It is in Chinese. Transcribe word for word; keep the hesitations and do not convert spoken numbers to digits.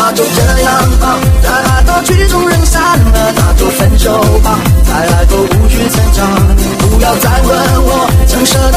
那就这样吧，再爱到曲终人散了，那就分手吧，再爱都无需挣扎，不要再问我曾舍